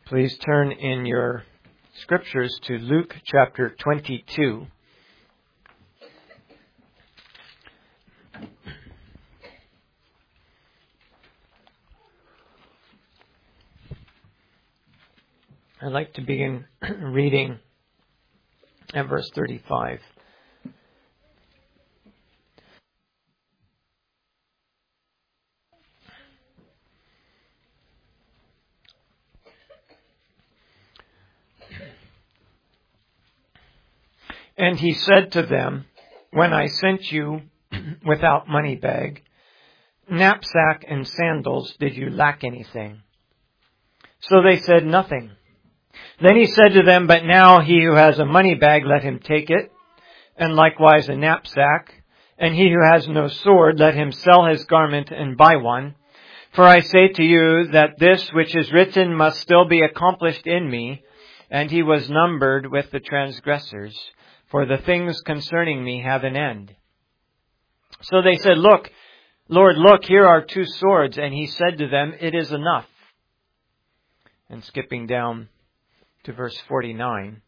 Please turn in your scriptures to Luke chapter 22. I'd like to begin reading at verse 35. And he said to them, "When I sent you without money bag, knapsack, and sandals, did you lack anything?" So they said, "Nothing." Then he said to them, "But now he who has a money bag, let him take it, and likewise a knapsack. And he who has no sword, let him sell his garment and buy one. For I say to you that this which is written must still be accomplished in me." And he was numbered with the transgressors. For the things concerning me have an end. So they said, "Look, Lord, look, here are 2 swords. And he said to them, "It is enough." And skipping down to verse 49.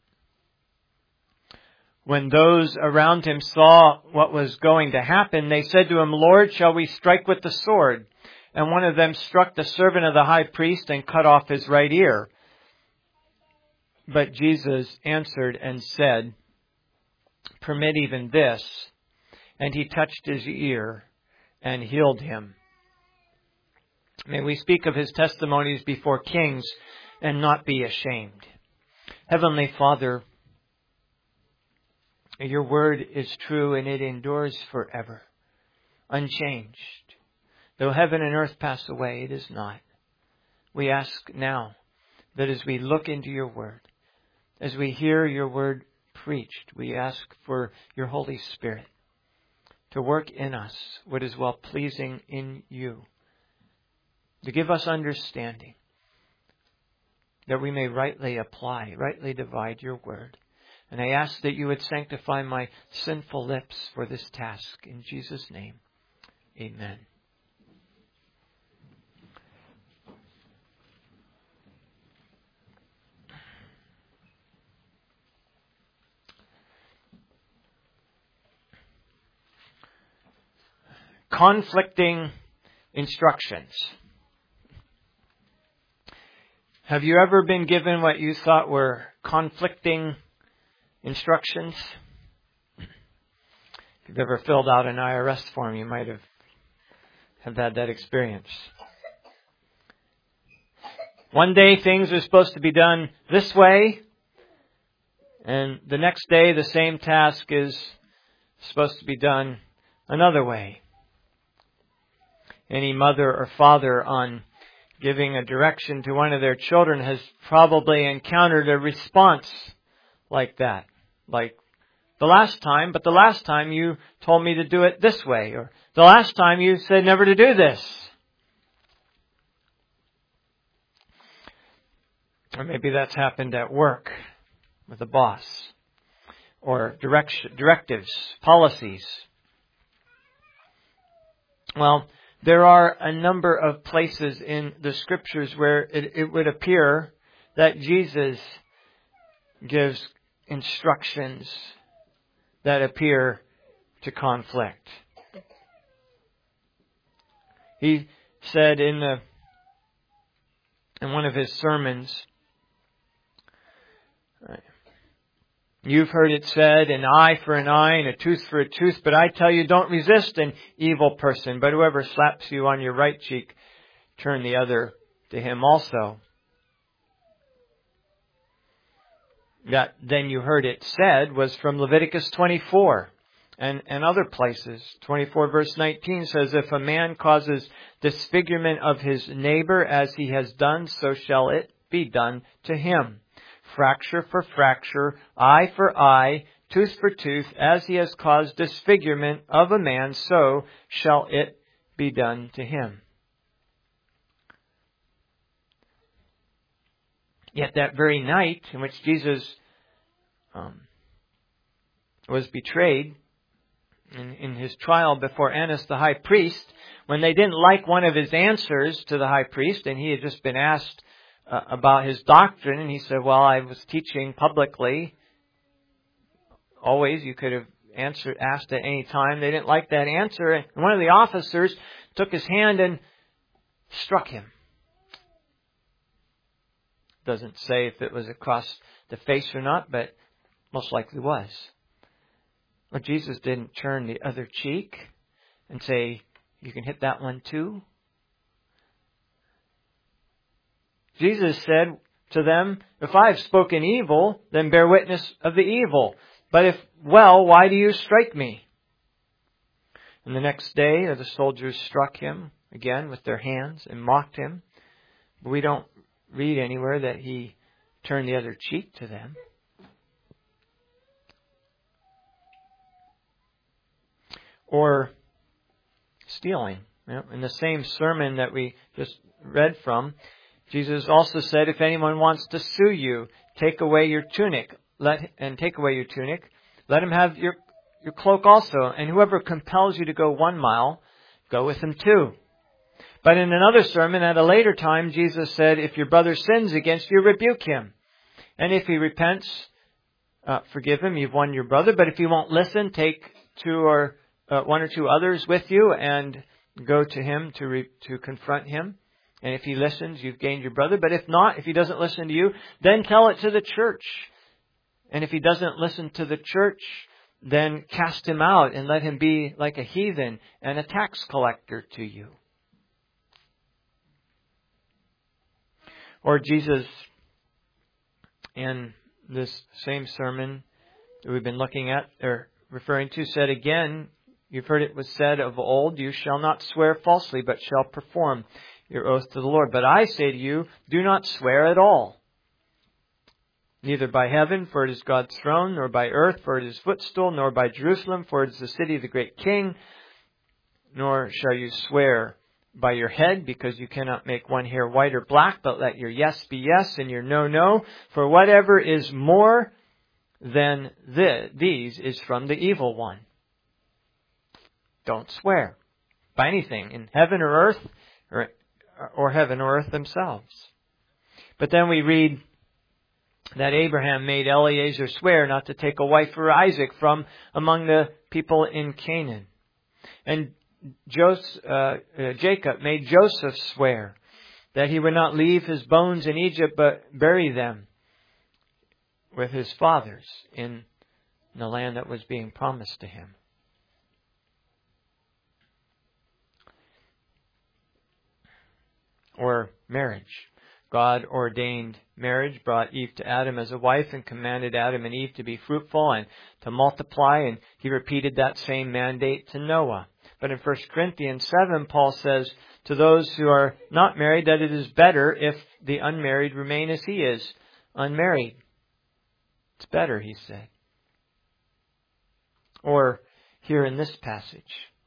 When those around him saw what was going to happen, they said to him, "Lord, shall we strike with the sword?" And one of them struck the servant of the high priest and cut off his right ear. But Jesus answered and said, "Permit even this." And he touched his ear and healed him. May we speak of his testimonies before kings and not be ashamed. Heavenly Father, your word is true and it endures forever, unchanged. Though heaven and earth pass away, it is not. We ask now that as we look into your word, as we hear your word preached, we ask for your Holy Spirit to work in us what is well-pleasing in you, to give us understanding, that we may rightly apply, rightly divide your word. And I ask that you would sanctify my sinful lips for this task. In Jesus' name, amen. Conflicting instructions. Have you ever been given what you thought were conflicting instructions? If you've ever filled out an IRS form, you might have had that experience. One day things are supposed to be done this way, and the next day the same task is supposed to be done another way. Any mother or father on giving a direction to one of their children has probably encountered a response like that. Like, the last time you told me to do it this way. Or, the last time you said never to do this. Or maybe that's happened at work with a boss. Or directives, policies. Well, there are a number of places in the scriptures where it would appear that Jesus gives instructions that appear to conflict. He said in one of his sermons, "You've heard it said, an eye for an eye and a tooth for a tooth, but I tell you, don't resist an evil person. But whoever slaps you on your right cheek, turn the other to him also." That "then you heard it said" was from Leviticus 24 and other places. 24 verse 19 says, "If a man causes disfigurement of his neighbor as he has done, so shall it be done to him. Fracture for fracture, eye for eye, tooth for tooth, as he has caused disfigurement of a man, so shall it be done to him." Yet that very night in which Jesus was betrayed, in his trial before Annas the high priest, when they didn't like one of his answers to the high priest, and he had just been asked about his doctrine, and he said, well, I was teaching publicly. Always, you could have asked at any time. They didn't like that answer, and one of the officers took his hand and struck him. Doesn't say if it was across the face or not, but most likely was. Well, Jesus didn't turn the other cheek and say, you can hit that one too. Jesus said to them, if I have spoken evil, then bear witness of the evil. But if well, why do you strike me? And the next day, the soldiers struck him again with their hands and mocked him. But we don't read anywhere that he turned the other cheek to them. Or stealing. In the same sermon that we just read from, Jesus also said, if anyone wants to sue you, take away your tunic. Let him have your cloak also. And whoever compels you to go 1 mile, go with him 2. But in another sermon at a later time, Jesus said, if your brother sins against you, rebuke him. And if he repents, forgive him. You've won your brother. But if he won't listen, take 1 or 2 others with you and go to him to confront him. And if he listens, you've gained your brother. But if not, if he doesn't listen to you, then tell it to the church. And if he doesn't listen to the church, then cast him out and let him be like a heathen and a tax collector to you. Or Jesus, in this same sermon that we've been looking at, or referring to, said again, you've heard it was said of old, you shall not swear falsely, but shall perform your oath to the Lord. But I say to you, do not swear at all. Neither by heaven, for it is God's throne, nor by earth, for it is footstool, nor by Jerusalem, for it is the city of the great King. Nor shall you swear by your head, because you cannot make one hair white or black, but let your yes be yes and your no, no. For whatever is more than these is from the evil one. Don't swear by anything in heaven or earth, or heaven or earth themselves. But then we read that Abraham made Eliezer swear not to take a wife for Isaac from among the people in Canaan. And Jacob made Joseph swear that he would not leave his bones in Egypt, but bury them with his fathers in the land that was being promised to him. Or marriage. God ordained marriage, brought Eve to Adam as a wife, and commanded Adam and Eve to be fruitful and to multiply, and he repeated that same mandate to Noah. But in 1 Corinthians 7, Paul says to those who are not married that it is better if the unmarried remain as he is, unmarried. It's better, he said. Or here in this passage,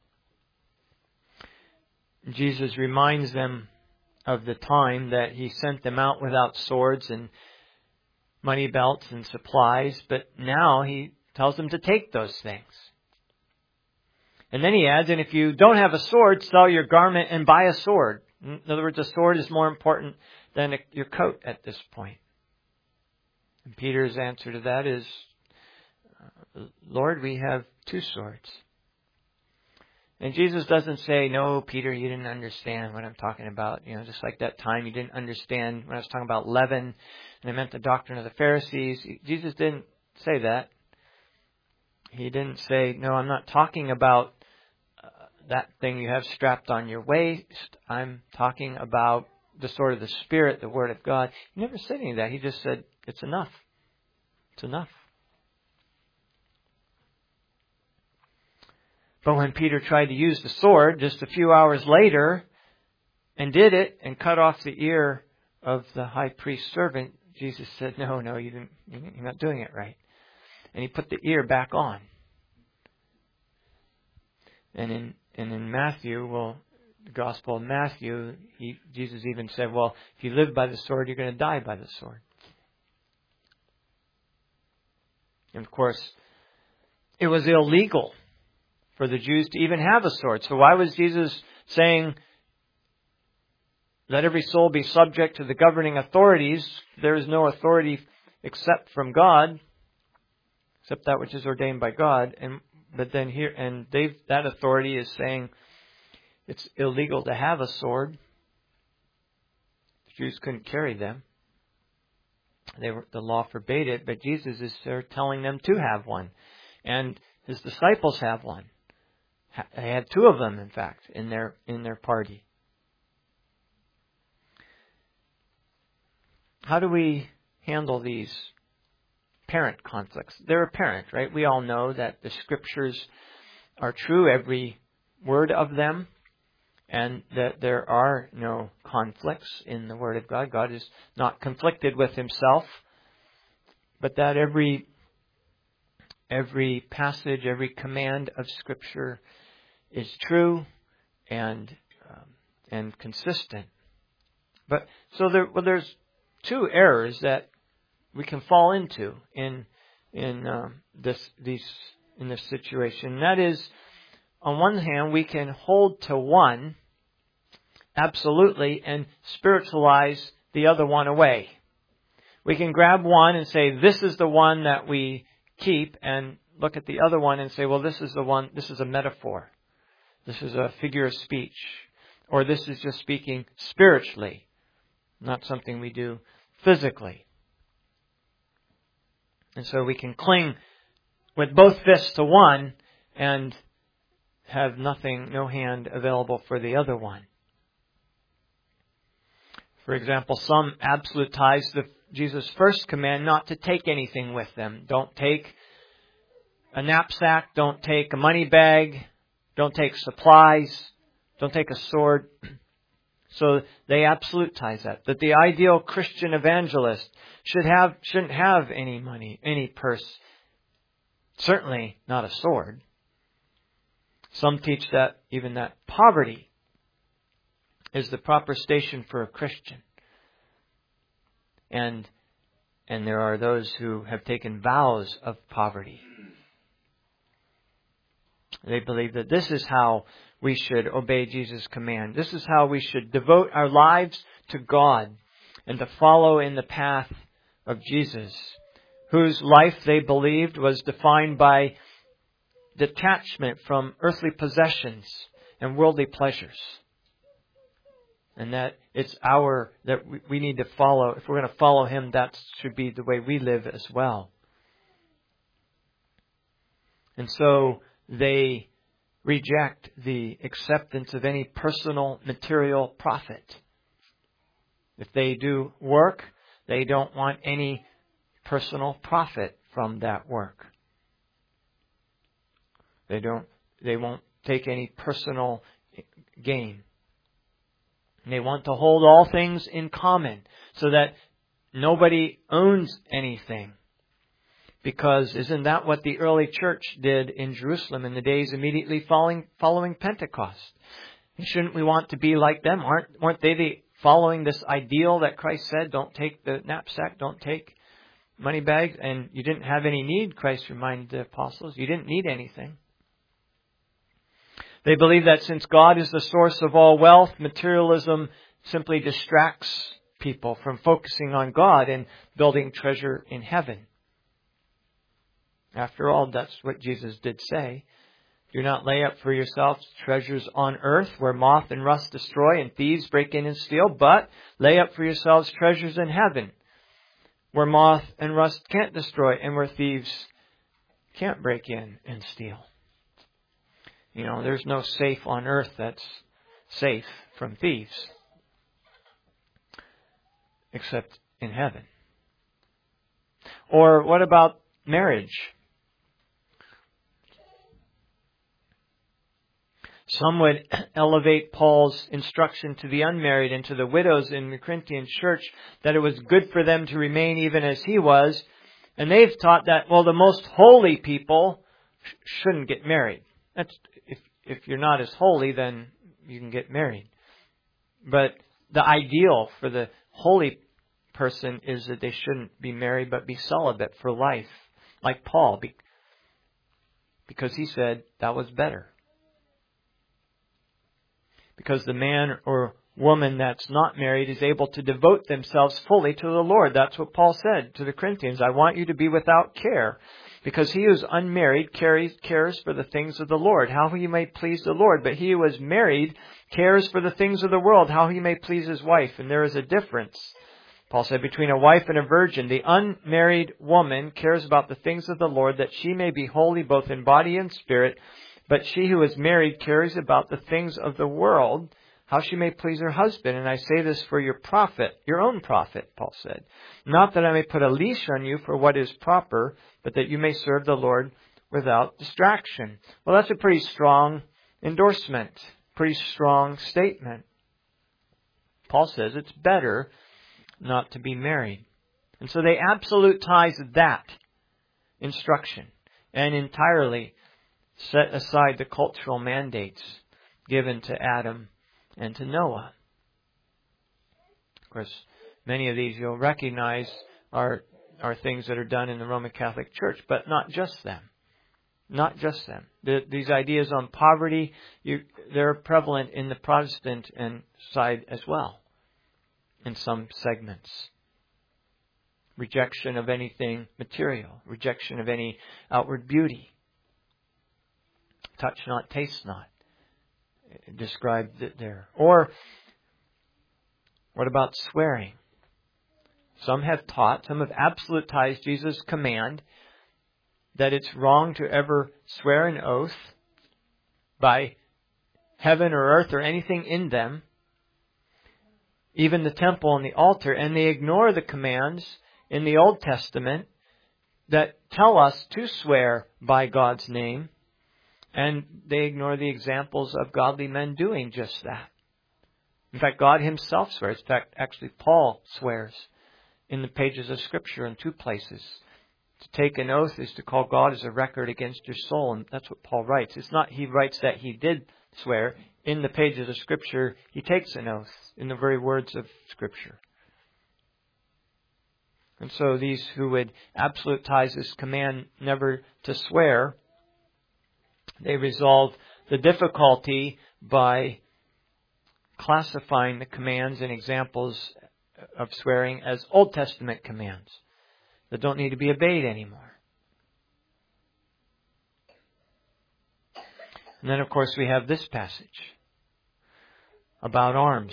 Jesus reminds them of the time that he sent them out without swords and money belts and supplies, but now he tells them to take those things. And then he adds, and if you don't have a sword, sell your garment and buy a sword. In other words, a sword is more important than your coat at this point. And Peter's answer to that is, Lord, we have 2 swords. And Jesus doesn't say, no, Peter, you didn't understand what I'm talking about. Just like that time you didn't understand when I was talking about leaven, and I meant the doctrine of the Pharisees. Jesus didn't say that. He didn't say, no, I'm not talking about that thing you have strapped on your waist. I'm talking about the sword of the Spirit, the Word of God. He never said any of that. He just said, it's enough. It's enough. But when Peter tried to use the sword just a few hours later and did it and cut off the ear of the high priest's servant, Jesus said, no, you're not doing it right. And he put the ear back on. And in Matthew, the Gospel of Matthew, Jesus even said, well, if you live by the sword, you're going to die by the sword. And of course, it was illegal for the Jews to even have a sword. So why was Jesus saying, let every soul be subject to the governing authorities. There is no authority except from God, except that which is ordained by God. But then here, that authority is saying it's illegal to have a sword. The Jews couldn't carry them. The law forbade it, but Jesus is there telling them to have one. And His disciples have one. They had two of them, in fact, in their party. How do we handle these parent conflicts? They're apparent, right? We all know that the Scriptures are true, every word of them, and that there are no conflicts in the Word of God. God is not conflicted with Himself, but that every passage, every command of Scripture is true and consistent. But so there's two errors that we can fall into in this situation. And that is, on one hand, we can hold to one absolutely and spiritualize the other one away. We can grab one and say, this is the one that we keep, and look at the other one and say, well, this is the one, this is a metaphor. This is a figure of speech. Or this is just speaking spiritually, not something we do physically. And so we can cling with both fists to one and have no hand available for the other one. For example, some absolutize Jesus' first command not to take anything with them. Don't take a knapsack, don't take a money bag, don't take supplies, don't take a sword. So they absolutize that the ideal Christian evangelist shouldn't have any money, any purse, certainly not a sword. Some teach that even that poverty is the proper station for a Christian. And there are those who have taken vows of poverty. They believe that this is how we should obey Jesus' command. This is how we should devote our lives to God and to follow in the path of Jesus, whose life they believed was defined by detachment from earthly possessions and worldly pleasures. And that that we need to follow. If we're going to follow Him, that should be the way we live as well. And so they reject the acceptance of any personal material profit. If they do work, they don't want any personal profit from that work. They won't take any personal gain. They want to hold all things in common so that nobody owns anything. Because isn't that what the early church did in Jerusalem in the days immediately following Pentecost? And shouldn't we want to be like them? Weren't they following this ideal that Christ said, don't take the knapsack, don't take money bags, and you didn't have any need, Christ reminded the apostles. You didn't need anything. They believe that since God is the source of all wealth, materialism simply distracts people from focusing on God and building treasure in heaven. After all, that's what Jesus did say. Do not lay up for yourselves treasures on earth where moth and rust destroy and thieves break in and steal, but lay up for yourselves treasures in heaven where moth and rust can't destroy and where thieves can't break in and steal. You know, there's no safe on earth that's safe from thieves except in heaven. Or what about marriage? Some would elevate Paul's instruction to the unmarried and to the widows in the Corinthian church that it was good for them to remain even as he was. And they've taught that, well, the most holy people shouldn't get married. That's if you're not as holy, then you can get married. But the ideal for the holy person is that they shouldn't be married but be celibate for life, like Paul, because he said that was better. Because the man or woman that's not married is able to devote themselves fully to the Lord. That's what Paul said to the Corinthians. I want you to be without care, because he who is unmarried cares for the things of the Lord, how he may please the Lord. But he who is married cares for the things of the world, how he may please his wife. And there is a difference, Paul said, between a wife and a virgin. The unmarried woman cares about the things of the Lord, that she may be holy both in body and spirit. But she who is married cares about the things of the world, how she may please her husband. And I say this for your profit, your own profit, Paul said. Not that I may put a leash on you for what is proper, but that you may serve the Lord without distraction. Well, that's a pretty strong endorsement, pretty strong statement. Paul says it's better not to be married. And so they absolutize that instruction and entirely set aside the cultural mandates given to Adam and to Noah. Of course, many of these you'll recognize are things that are done in the Roman Catholic Church, but not just them. Not just them. These ideas on poverty, they're prevalent in the Protestant side as well, in some segments. Rejection of anything material. Rejection of any outward beauty. Touch not, taste not. Described it there. Or, what about swearing? Some have absolutized Jesus' command that it's wrong to ever swear an oath by heaven or earth or anything in them, even the temple and the altar, and they ignore the commands in the Old Testament that tell us to swear by God's name. And they ignore the examples of godly men doing just that. In fact, God Himself swears. In fact, actually, Paul swears in the pages of Scripture in 2 places. To take an oath is to call God as a record against your soul. And that's what Paul writes. It's not he writes that he did swear. In the pages of Scripture, he takes an oath in the very words of Scripture. And so these who would absolutize this command never to swear, they resolve the difficulty by classifying the commands and examples of swearing as Old Testament commands that don't need to be obeyed anymore. And then, of course, we have this passage about arms.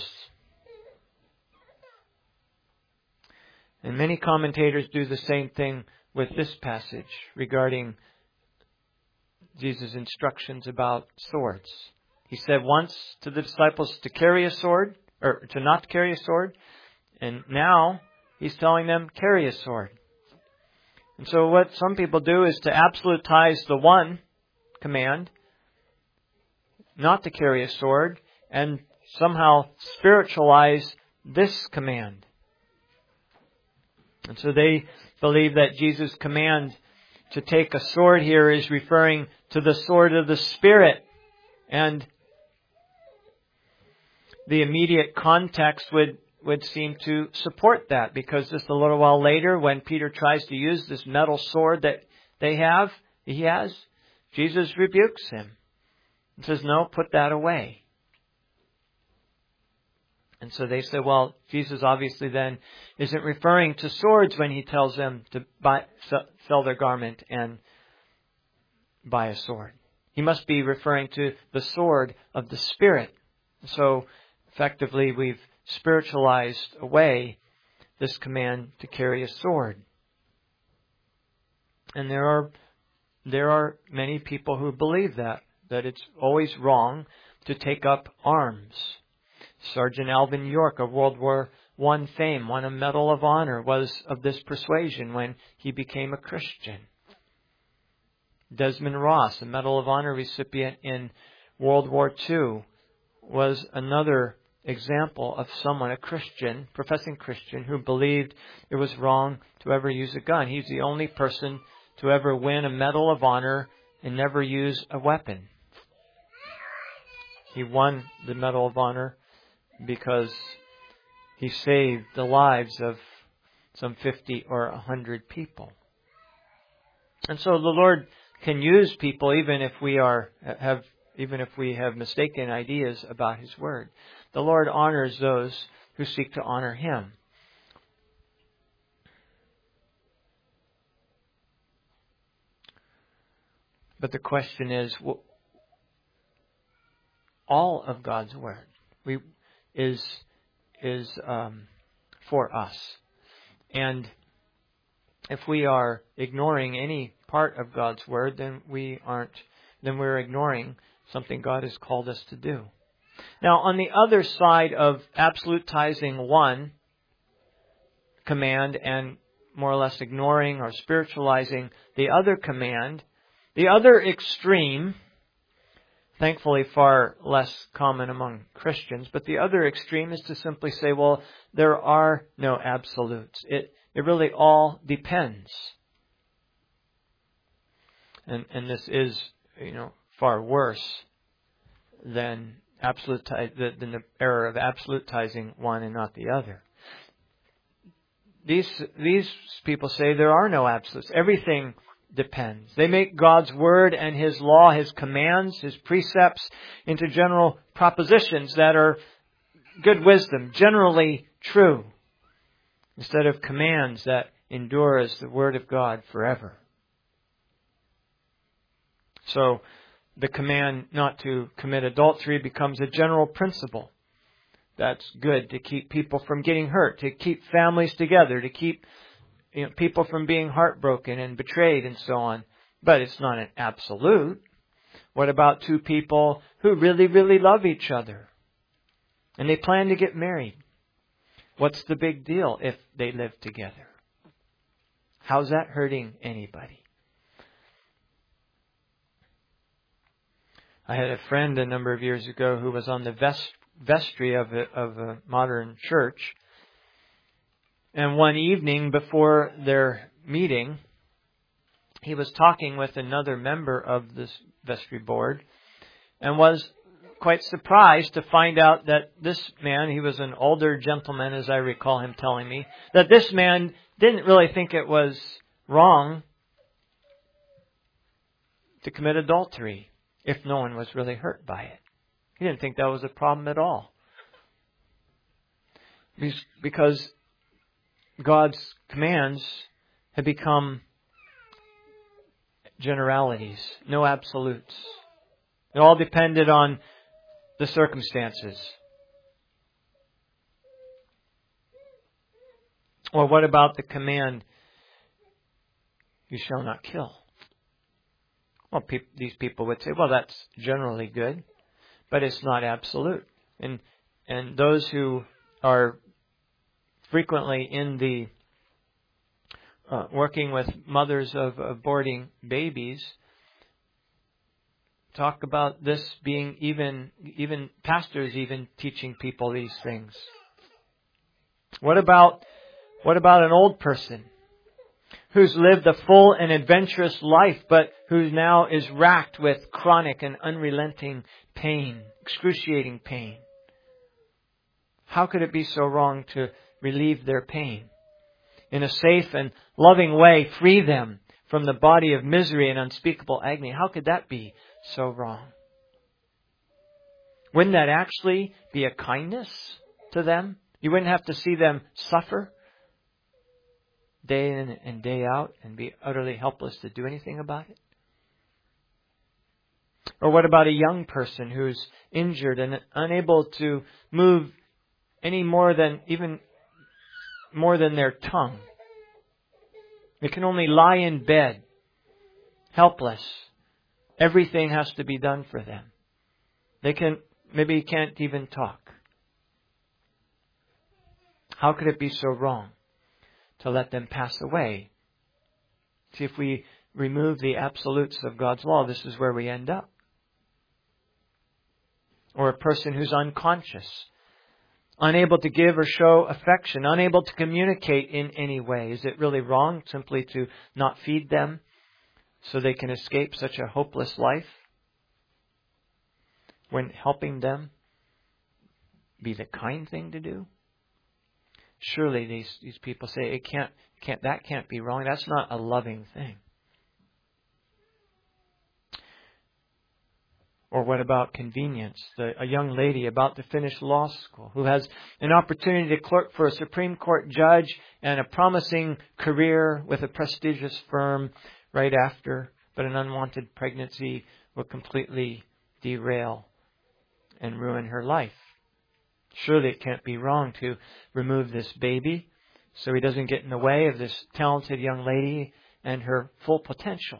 And many commentators do the same thing with this passage regarding Jesus' instructions about swords. He said once to the disciples to carry a sword, or to not carry a sword, and now He's telling them carry a sword. And so what some people do is to absolutize the one command, not to carry a sword, and somehow spiritualize this command. And so they believe that Jesus' command to take a sword here is referring to the sword of the Spirit. And the immediate context would seem to support that, because just a little while later, when Peter tries to use this metal sword that he has, Jesus rebukes him and says, no, put that away. And so they say, well, Jesus obviously then isn't referring to swords when He tells them to sell their garment and buy a sword. He must be referring to the sword of the Spirit. So effectively, we've spiritualized away this command to carry a sword. And there are many people who believe that it's always wrong to take up arms. Sergeant Alvin York of World War I fame won a Medal of Honor, was of this persuasion when he became a Christian. Desmond Ross, a Medal of Honor recipient in World War II, was another example of someone, a Christian, professing Christian, who believed it was wrong to ever use a gun. He's the only person to ever win a Medal of Honor and never use a weapon. He won the Medal of Honor because he saved the lives of some 50 or 100 people. And so the Lord can use people even if we have mistaken ideas about His Word. The Lord honors those who seek to honor Him. But the question is, all of God's Word is for us. And if we are ignoring any part of God's Word, then we're ignoring something God has called us to do. Now, on the other side of absolutizing one command and more or less ignoring or spiritualizing the other command, the other extreme, thankfully far less common among Christians, but the other extreme is to simply say, well, there are no absolutes. It really all depends. And this is, far worse than the error of absolutizing one and not the other. These people say there are no absolutes. Everything depends. They make God's Word and His law, His commands, His precepts into general propositions that are good wisdom, generally true, instead of commands that endure as the Word of God forever. So the command not to commit adultery becomes a general principle. That's good to keep people from getting hurt, to keep families together, to keep people from being heartbroken and betrayed and so on. But it's not an absolute. What about two people who really, really love each other and they plan to get married? What's the big deal if they live together? How's that hurting anybody? I had a friend a number of years ago who was on the vestry of a modern church. And one evening before their meeting, he was talking with another member of this vestry board and was quite surprised to find out that this man, he was an older gentleman, as I recall him telling me, that this man didn't really think it was wrong to commit adultery if no one was really hurt by it. He didn't think that was a problem at all. Because God's commands have become generalities, no absolutes. It all depended on the circumstances. Or what about the command, you shall not kill? Well, these people would say, well, that's generally good, but it's not absolute. And those who are frequently in the working with mothers of aborting babies talk about this being even pastors even teaching people these things. What about an old person who's lived a full and adventurous life, but who now is racked with chronic and unrelenting pain, excruciating pain? How could it be so wrong to relieve their pain? In a safe and loving way, free them from the body of misery and unspeakable agony. How could that be so wrong? Wouldn't that actually be a kindness to them? You wouldn't have to see them suffer day in and day out and be utterly helpless to do anything about it? Or what about a young person who's injured and unable to move any more than their tongue? They can only lie in bed, helpless. Everything has to be done for them. They can't even talk. How could it be so wrong to let them pass away? See, if we remove the absolutes of God's law, this is where we end up. Or a person who's unconscious, unable to give or show affection, unable to communicate in any way. Is it really wrong simply to not feed them so they can escape such a hopeless life? When helping them be the kind thing to do? Surely these people say that can't be wrong. That's not a loving thing. Or what about convenience? A young lady about to finish law school who has an opportunity to clerk for a Supreme Court judge and a promising career with a prestigious firm right after, but an unwanted pregnancy will completely derail and ruin her life. Surely it can't be wrong to remove this baby so he doesn't get in the way of this talented young lady and her full potential.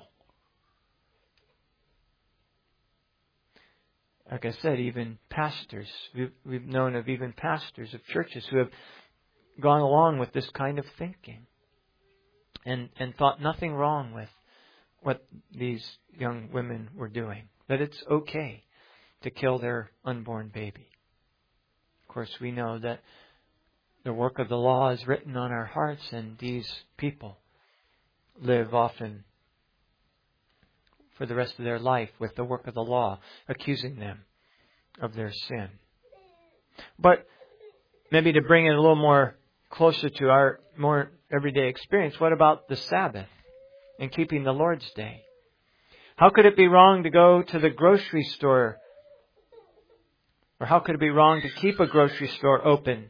Like I said, even pastors, we've known of even pastors of churches who have gone along with this kind of thinking and thought nothing wrong with what these young women were doing. That it's okay to kill their unborn baby. Of course, we know that the work of the law is written on our hearts, and these people live often for the rest of their life with the work of the law, accusing them of their sin. But maybe to bring it a little more closer to our more everyday experience, what about the Sabbath and keeping the Lord's Day? How could it be wrong to go to the grocery store? Or how could it be wrong to keep a grocery store open?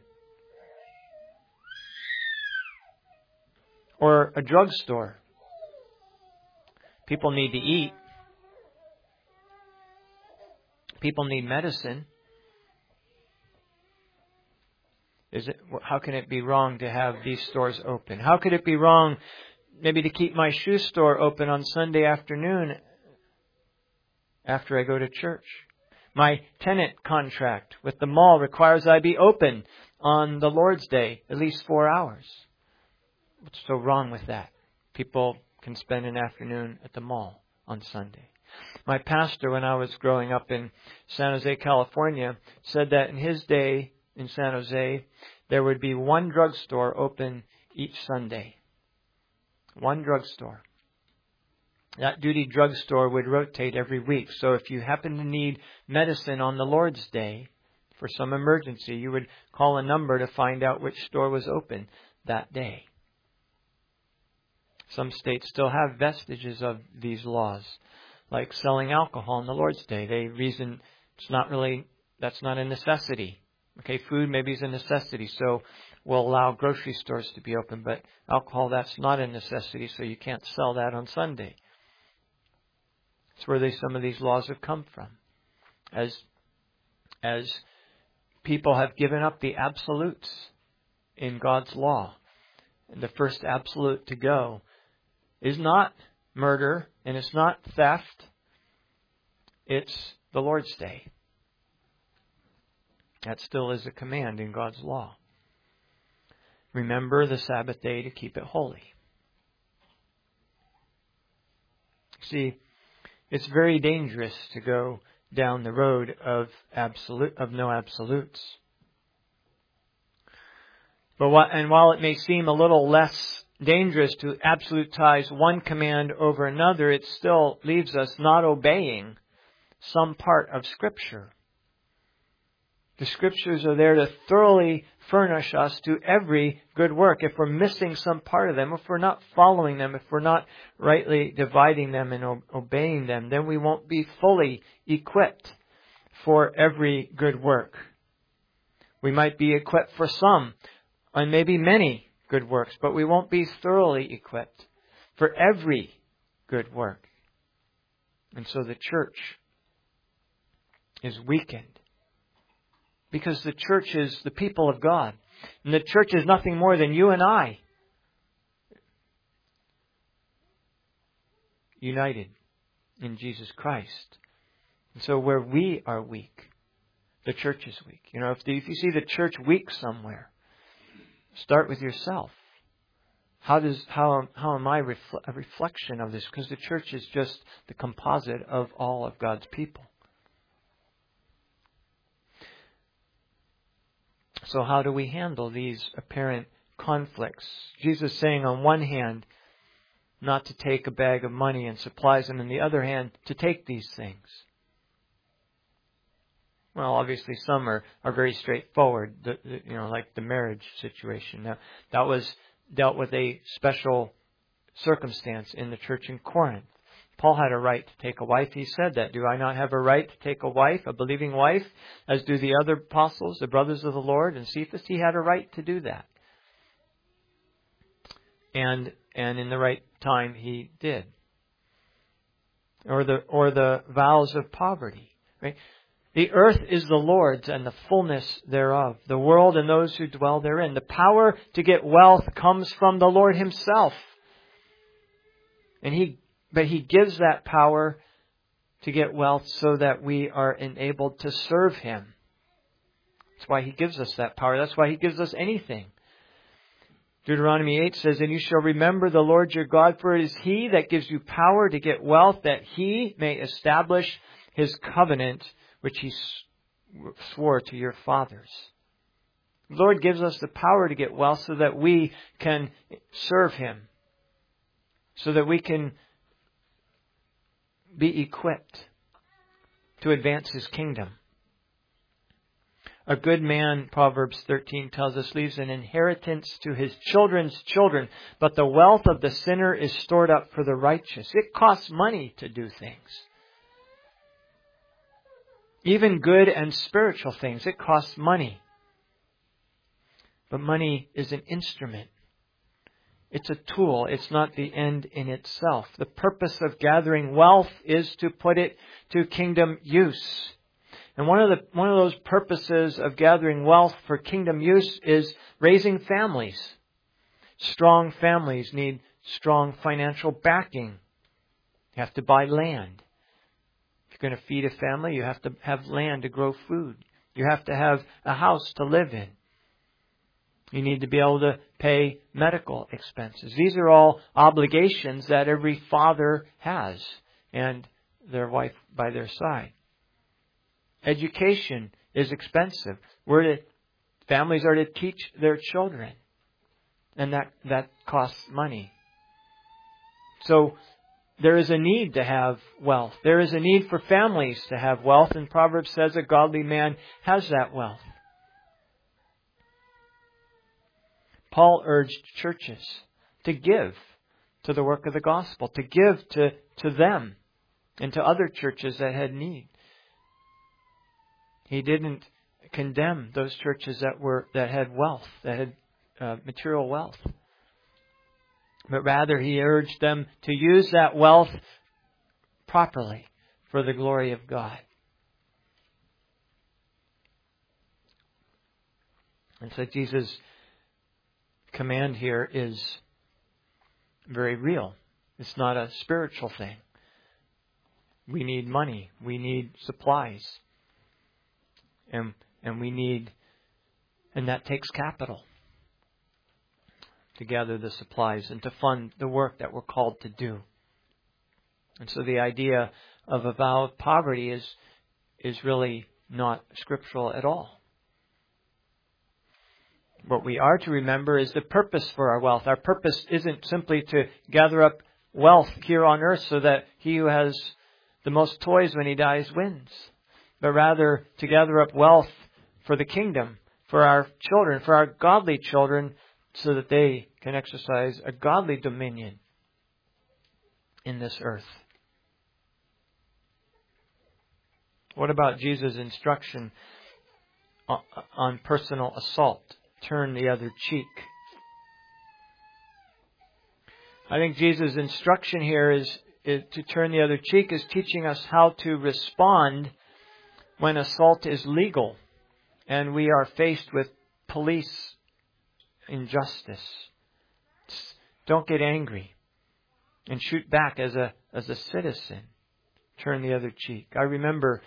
Or a drugstore? People need to eat. People need medicine. How can it be wrong to have these stores open? How could it be wrong maybe to keep my shoe store open on Sunday afternoon after I go to church? My tenant contract with the mall requires I be open on the Lord's Day at least 4 hours. What's so wrong with that? People can spend an afternoon at the mall on Sunday. My pastor, when I was growing up in San Jose, California, said that in his day in San Jose, there would be one drugstore open each Sunday. One drugstore. That duty drugstore would rotate every week. So if you happen to need medicine on the Lord's Day for some emergency, you would call a number to find out which store was open that day. Some states still have vestiges of these laws, like selling alcohol on the Lord's Day. They reason that's not a necessity. Okay, food maybe is a necessity, so we'll allow grocery stores to be open, but alcohol, that's not a necessity, so you can't sell that on Sunday. That's where some of these laws have come from. As people have given up the absolutes in God's law. And the first absolute to go is not murder, and it's not theft. It's the Lord's Day. That still is a command in God's law. Remember the Sabbath day to keep it holy. See, it's very dangerous to go down the road of no absolutes. While it may seem a little less dangerous to absolutize one command over another, it still leaves us not obeying some part of Scripture. The Scriptures are there to thoroughly furnish us to every good work. If we're missing some part of them, if we're not following them, if we're not rightly dividing them and obeying them, then we won't be fully equipped for every good work. We might be equipped for some, and maybe many good works, but we won't be thoroughly equipped for every good work. And so the church is weakened. Because the church is the people of God. And the church is nothing more than you and I. United in Jesus Christ. And so where we are weak, the church is weak. If you see the church weak somewhere, start with yourself. How am I a reflection of this? Because the church is just the composite of all of God's people. So how do we handle these apparent conflicts? Jesus saying on one hand, not to take a bag of money and supplies, and on the other hand, to take these things. Well, obviously some are very straightforward, like the marriage situation. Now, that was dealt with a special circumstance in the church in Corinth. Paul had a right to take a wife. He said that. Do I not have a right to take a wife, a believing wife, as do the other apostles, the brothers of the Lord, and Cephas? He had a right to do that. And in the right time he did. Or the vows of poverty. Right? The earth is the Lord's and the fullness thereof, the world and those who dwell therein. The power to get wealth comes from the Lord Himself. But He gives that power to get wealth so that we are enabled to serve Him. That's why He gives us that power. That's why He gives us anything. Deuteronomy 8 says, "And you shall remember the Lord your God, for it is He that gives you power to get wealth, that He may establish His covenant, which He swore to your fathers." The Lord gives us the power to get wealth so that we can serve Him, so that we can be equipped to advance His kingdom. A good man, Proverbs 13 tells us, leaves an inheritance to his children's children, but the wealth of the sinner is stored up for the righteous. It costs money to do things. Even good and spiritual things, it costs money. But money is an instrument. It's a tool. It's not the end in itself. The purpose of gathering wealth is to put it to kingdom use. And one of those purposes of gathering wealth for kingdom use is raising families. Strong families need strong financial backing. You have to buy land. If you're going to feed a family, you have to have land to grow food. You have to have a house to live in. You need to be able to pay medical expenses. These are all obligations that every father has, and their wife by their side. Education is expensive. Families are to teach their children, and that costs money. So there is a need to have wealth. There is a need for families to have wealth, and Proverbs says a godly man has that wealth. Paul urged churches to give to the work of the gospel, to give to them and to other churches that had need. He didn't condemn those churches that had wealth, that had material wealth. But rather, he urged them to use that wealth properly for the glory of God. And so Jesus' command here is very real. It's not a spiritual thing. We need money. We need supplies. And that takes capital to gather the supplies and to fund the work that we're called to do. And so the idea of a vow of poverty is really not scriptural at all. What we are to remember is the purpose for our wealth. Our purpose isn't simply to gather up wealth here on earth so that he who has the most toys when he dies wins, but rather to gather up wealth for the kingdom, for our children, for our godly children, so that they can exercise a godly dominion in this earth. What about Jesus' instruction on personal assault? Turn the other cheek. I think Jesus' instruction here is to turn the other cheek is teaching us how to respond when assault is legal and we are faced with police injustice. Don't get angry and shoot back as a citizen. Turn the other cheek. I remember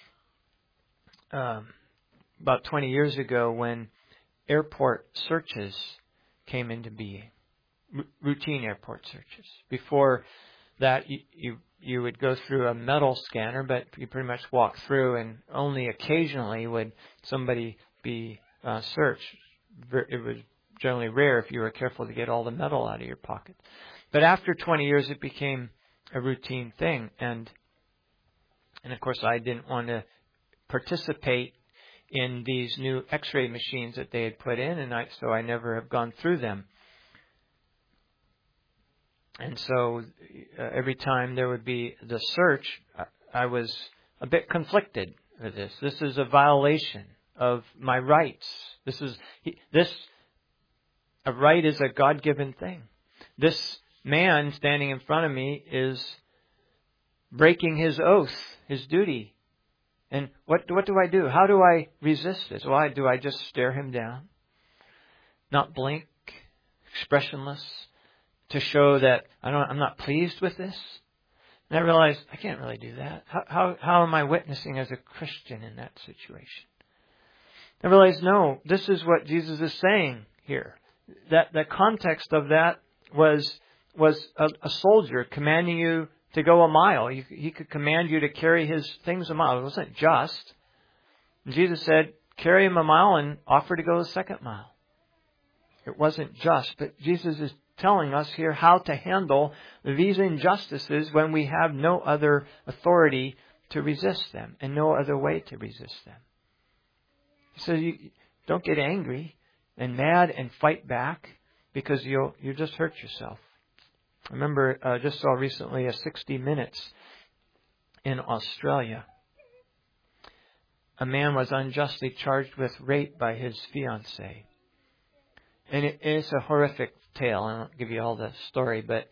about 20 years ago when airport searches came into being. Routine airport searches. Before that, you would go through a metal scanner, but you pretty much walk through, and only occasionally would somebody be searched. It was generally rare if you were careful to get all the metal out of your pocket. But after 20 years, it became a routine thing, and of course, I didn't want to participate in these new X-ray machines that they had put in, so I never have gone through them. And so every time there would be the search, I was a bit conflicted with this. This is a violation of my rights. A right is a God-given thing. This man standing in front of me is breaking his oath, his duty. And what do I do? How do I resist this? Why do I just stare him down? Not blink, expressionless, to show that I'm not pleased with this? And I realized I can't really do that. How am I witnessing as a Christian in that situation? I realized, no, this is what Jesus is saying here. That the context of that was a soldier commanding you to go a mile. He could command you to carry his things a mile. It wasn't just. And Jesus said, carry him a mile and offer to go the second mile. It wasn't just, but Jesus is telling us here how to handle these injustices when we have no other authority to resist them and no other way to resist them. He says, you don't get angry and mad and fight back, because you'll just hurt yourself. I remember just saw recently a 60 Minutes in Australia. A man was unjustly charged with rape by his fiancée. And it's a horrific tale. I won't give you all the story, but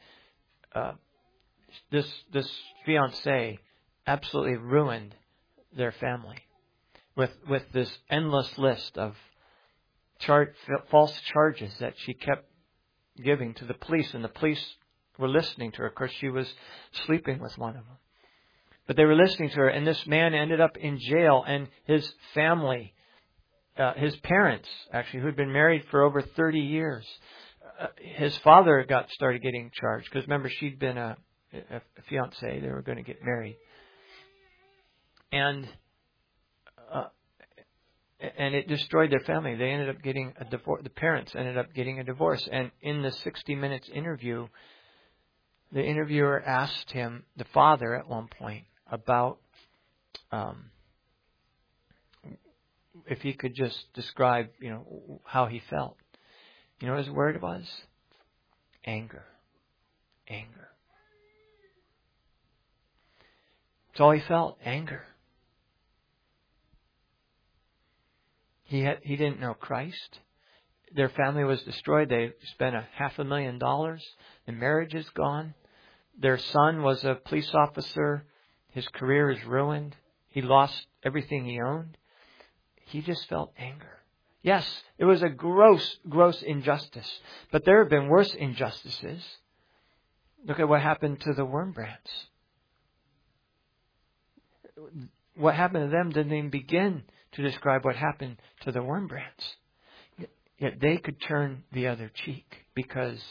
this fiancée absolutely ruined their family with this endless list of false charges that she kept giving to the police, and the police were listening to her. Of course, she was sleeping with one of them. But they were listening to her, and this man ended up in jail, and his family, his parents, actually, who had been married for over 30 years, his father started getting charged, because remember, she'd been a fiancée. They were going to get married. And it destroyed their family. They ended up getting a divorce. The parents ended up getting a divorce. And in the 60 Minutes interview, the interviewer asked him, the father at one point, about if he could just describe, how he felt. You know what his word was? Anger. Anger. That's all he felt, anger. He didn't know Christ. Their family was destroyed. They spent $500,000. The marriage is gone. Their son was a police officer. His career is ruined. He lost everything he owned. He just felt anger. Yes, it was a gross injustice. But there have been worse injustices. Look at what happened to the Wurmbrandts. What happened to them didn't even begin to describe what happened to the Wurmbrandts. Yet they could turn the other cheek because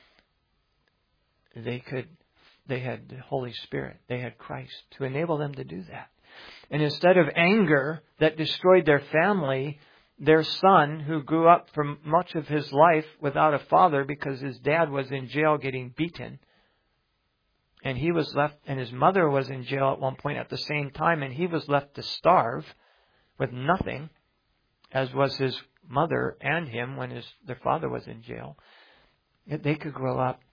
they had the Holy Spirit. They had Christ to enable them to do that. And instead of anger that destroyed their family, their son, who grew up for much of his life without a father because his dad was in jail getting beaten, and he was left, and his mother was in jail at one point at the same time, and he was left to starve with nothing, as was his mother and him when their father was in jail. Yet they could grow up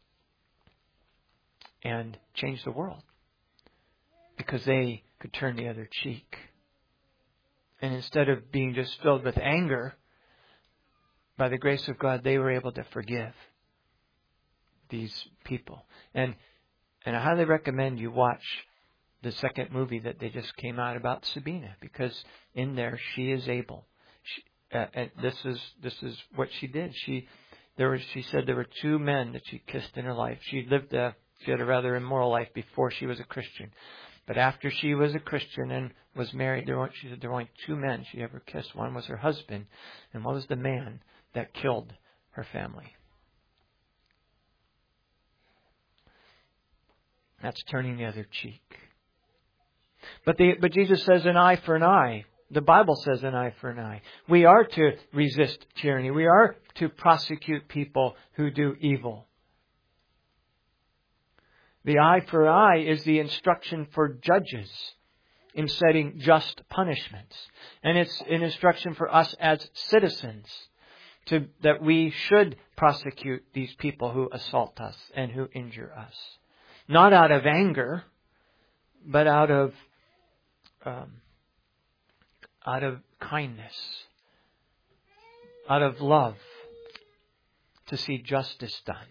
and change the world because they could turn the other cheek. And instead of being just filled with anger, by the grace of God, they were able to forgive these people. And I highly recommend you watch the second movie that they just came out about Sabina, because in there she is able. And this is what she did. She said there were two men that she kissed in her life. She had a rather immoral life before she was a Christian. But after she was a Christian and was married, she said there were only two men she ever kissed. One was her husband, and one was the man that killed her family. That's turning the other cheek. But Jesus says an eye for an eye. The Bible says an eye for an eye. We are to resist tyranny. We are to prosecute people who do evil. The eye for eye is the instruction for judges in setting just punishments. And it's an instruction for us as citizens that we should prosecute these people who assault us and who injure us. Not out of anger, but out of kindness, out of love, to see justice done.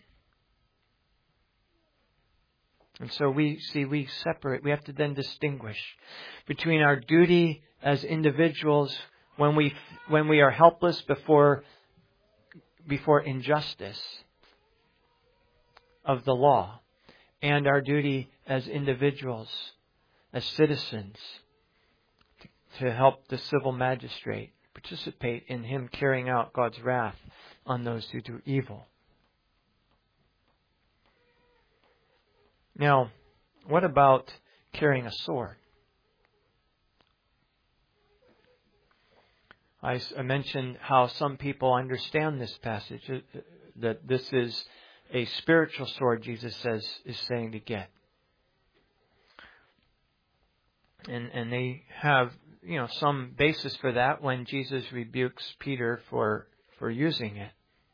And so we separate. We have to then distinguish between our duty as individuals when we are helpless before injustice of the law, and our duty as individuals, as citizens, to help the civil magistrate participate in him carrying out God's wrath on those who do evil. Now, what about carrying a sword? I mentioned how some people understand this passage, that this is a spiritual sword, Jesus is saying to get. And they have, some basis for that when Jesus rebukes Peter for using it.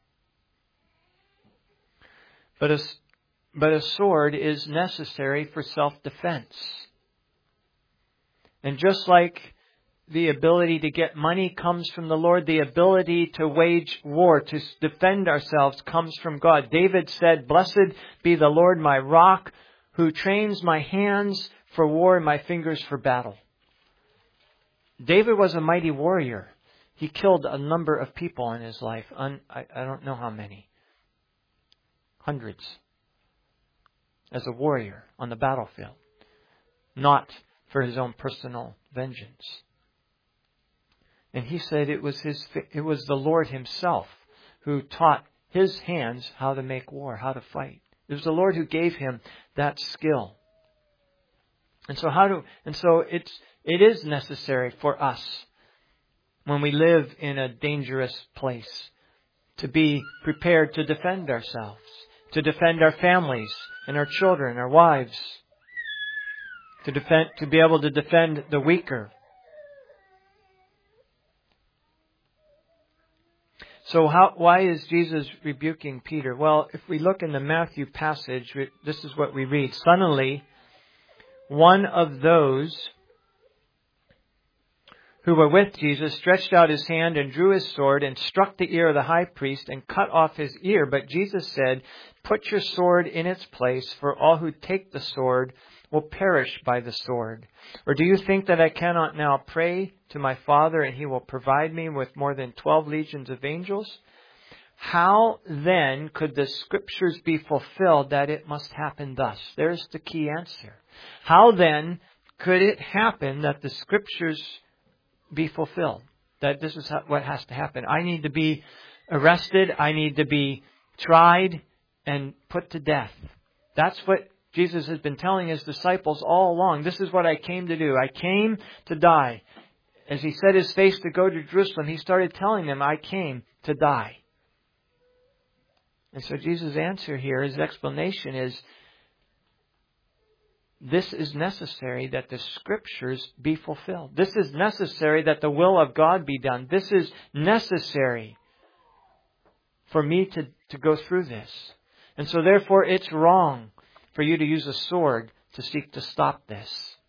But a sword is necessary for self-defense. And just like the ability to get money comes from the Lord, the ability to wage war, to defend ourselves, comes from God. David said, "Blessed be the Lord my rock, who trains my hands for war and my fingers for battle." David was a mighty warrior. He killed a number of people in his life. I don't know how many. Hundreds. As a warrior on the battlefield. Not for his own personal vengeance. And he said it was the Lord Himself who taught his hands how to make war, how to fight. It was the Lord who gave him that skill. And so it is necessary for us, when we live in a dangerous place, to be prepared to defend ourselves, to defend our families and our children, our wives, to be able to defend the weaker. So why is Jesus rebuking Peter? Well, if we look in the Matthew passage, this is what we read. Suddenly, one of those who were with Jesus stretched out his hand and drew his sword and struck the ear of the high priest and cut off his ear. But Jesus said, "Put your sword in its place, for all who take the sword will perish by the sword. Or do you think that I cannot now pray to my Father, and He will provide me with more than 12 legions of angels? How then could the Scriptures be fulfilled that it must happen thus?" There's the key answer. How then could it happen that the Scriptures be fulfilled? That this is what has to happen. I need to be arrested. I need to be tried and put to death. That's what Jesus has been telling His disciples all along. This is what I came to do. I came to die. As He set His face to go to Jerusalem, He started telling them, I came to die. And so Jesus' answer here, His explanation is, this is necessary that the Scriptures be fulfilled. This is necessary that the will of God be done. This is necessary for me to go through this. And so therefore it's wrong for you to use a sword to seek to stop this.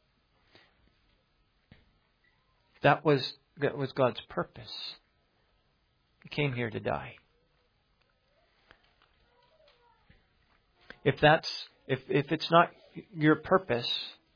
That was God's purpose. He came here to die. If it's not your purpose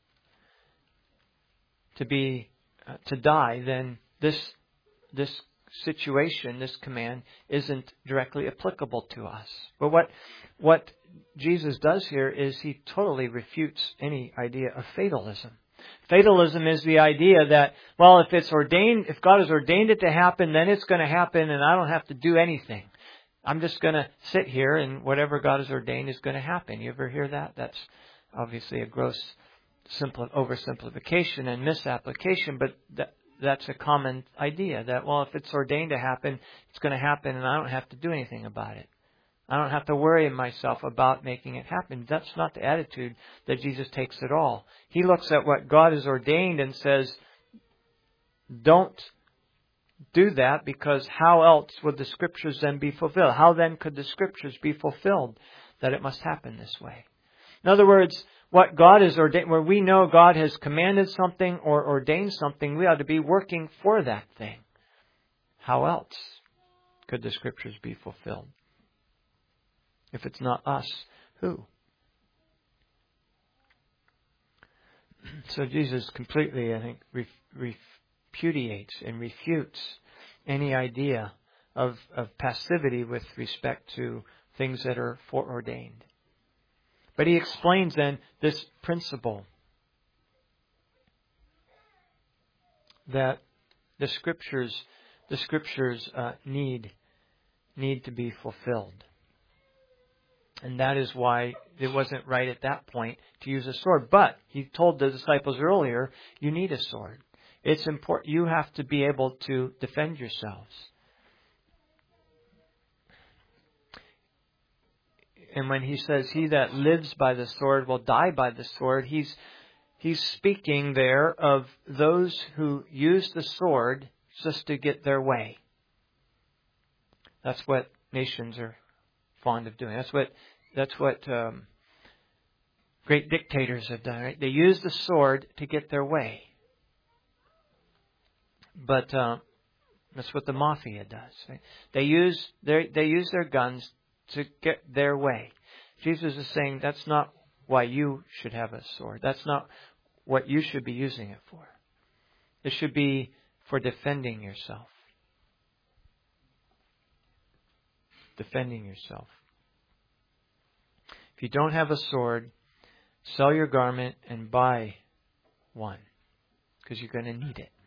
to die, then this situation, this command, isn't directly applicable to us. But what Jesus does here is He totally refutes any idea of fatalism. Fatalism is the idea that, well, if God has ordained it to happen, then it's going to happen and I don't have to do anything. I'm just going to sit here and whatever God has ordained is going to happen. You ever hear that? That's obviously a gross oversimplification and misapplication, but that's a common idea that, well, if it's ordained to happen, it's going to happen and I don't have to do anything about it. I don't have to worry myself about making it happen. That's not the attitude that Jesus takes at all. He looks at what God has ordained and says, don't do that, because how else would the Scriptures then be fulfilled? How then could the Scriptures be fulfilled that it must happen this way? In other words, what God has ordained, where we know God has commanded something or ordained something, we ought to be working for that thing. How else could the Scriptures be fulfilled? If it's not us, who? So Jesus completely, I think, repudiates and refutes any idea of passivity with respect to things that are foreordained. But he explains then this principle that the Scriptures need to be fulfilled. And that is why it wasn't right at that point to use a sword. But he told the disciples earlier, you need a sword. It's important. You have to be able to defend yourselves. And when he says, he that lives by the sword will die by the sword, he's speaking there of those who use the sword just to get their way. That's what nations are fond of doing. That's what great dictators have done. Right? They use the sword to get their way. But that's what the mafia does. Right? They use their guns to get their way. Jesus is saying that's not why you should have a sword. That's not what you should be using it for. It should be for defending yourself. Defending yourself. If you don't have a sword, sell your garment and buy one, because you're going to need it.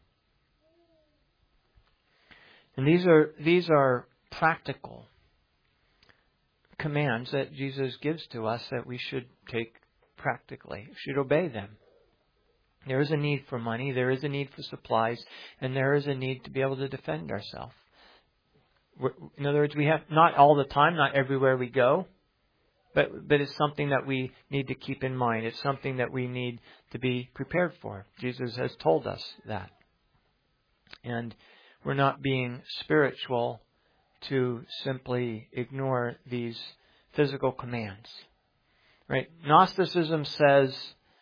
And these are practical commands that Jesus gives to us that we should take practically, should obey them. There is a need for money, there is a need for supplies, and there is a need to be able to defend ourselves. In other words, we have not all the time, not everywhere we go, but it's something that we need to keep in mind. It's something that we need to be prepared for. Jesus has told us that. And we're not being spiritual to simply ignore these physical commands. Right? Gnosticism says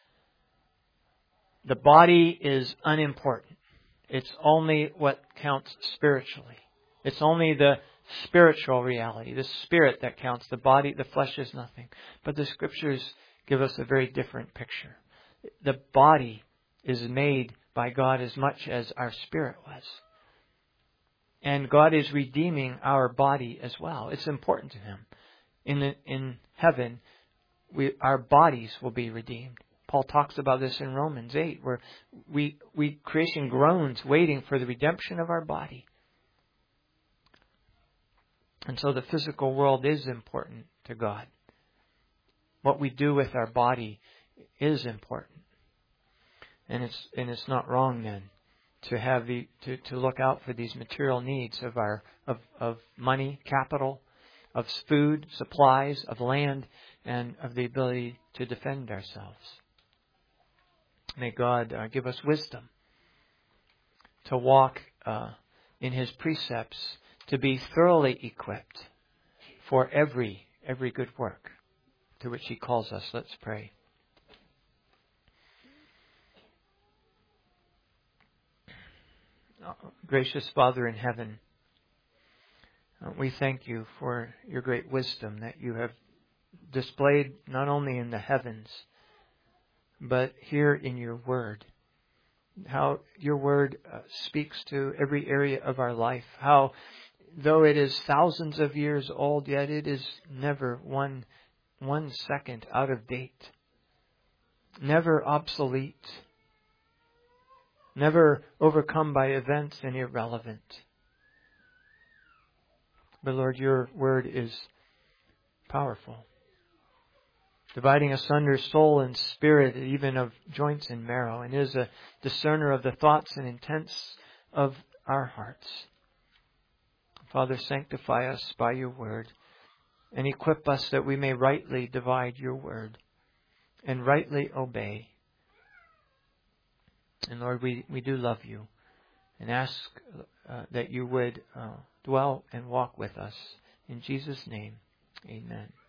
the body is unimportant. It's only what counts spiritually. It's only the spiritual reality, the spirit that counts. The body, the flesh is nothing. But the Scriptures give us a very different picture. The body is made by God as much as our spirit was. And God is redeeming our body as well. It's important to Him. In heaven, our bodies will be redeemed. Paul talks about this in Romans 8, where creation groans waiting for the redemption of our body. And so the physical world is important to God. What we do with our body is important. And it's not wrong then to have to look out for these material needs of money, capital, of food, supplies, of land, and of the ability to defend ourselves. May God give us wisdom to walk in His precepts, to be thoroughly equipped for every good work to which He calls us. Let's pray. Gracious Father in heaven, we thank You for Your great wisdom that You have displayed not only in the heavens, but here in Your Word. How Your Word speaks to every area of our life. How, though it is thousands of years old, yet it is never one second out of date. Never obsolete. Never overcome by events and irrelevant. But Lord, Your Word is powerful, dividing asunder soul and spirit, even of joints and marrow, and is a discerner of the thoughts and intents of our hearts. Father, sanctify us by Your Word, and equip us that we may rightly divide Your Word and rightly obey. And Lord, we do love You, and ask that you would dwell and walk with us. In Jesus' name, amen.